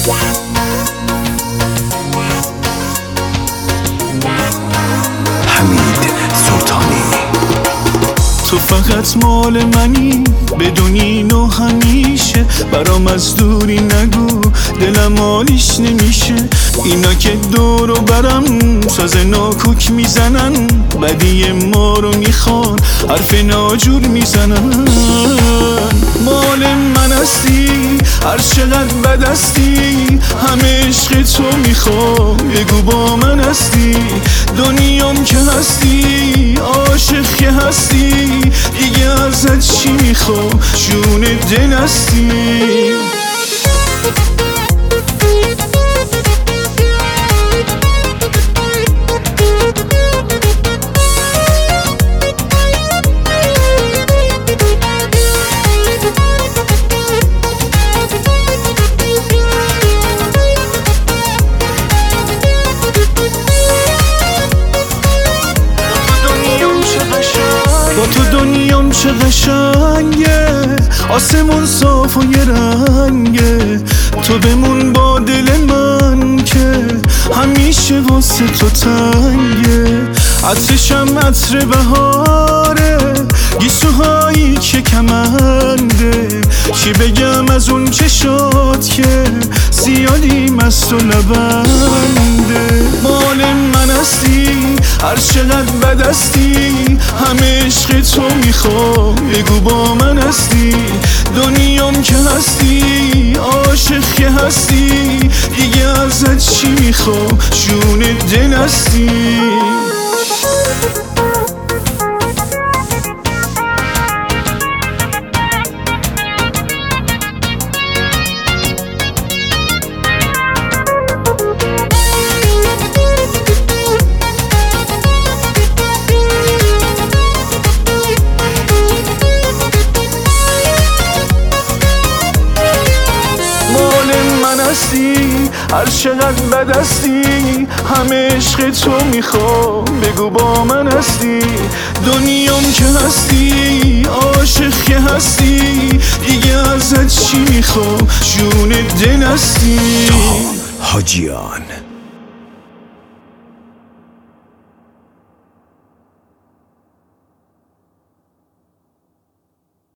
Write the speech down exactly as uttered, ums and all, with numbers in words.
حمید سلطانی. تو فقط مال منی بدون اینو همیشه، برام از دوری نگو دلم حالیش نمیشه. اینا که دور و برم ساز ناکوک میزنن، بدی ما رو میخوان حرف ناجور میزنن. مال من هستی هر چقدر بد هستی، همه عشق تو میخوام بگو با من هستی. دنیام که هستی عاشق که هستی، دیگه ازت چی میخوام جون دل هستی. با تو دنیام چه قشنگه، آسمون صاف و یه رنگه. تو بمون با دل من که همیشه واسه تو تنگه. عطرشم عطر بهاره، گیسوهایی که کمنده. چی بگم از اون چشات که زیادی مست و لبنده. مال من هستی هر چقدر بد هستی، همه عشق تو میخوام بگو با من هستی. دنیام که هستی عاشق که هستی، دیگه ازت چی میخوام جون دل هستی. هر چقدر بد هستی، همه عشق تو میخوام بگو با من هستی. دنیام که هستی عاشق که هستی، دیگه ازت چی میخوام جون دل هستی. حاجیان.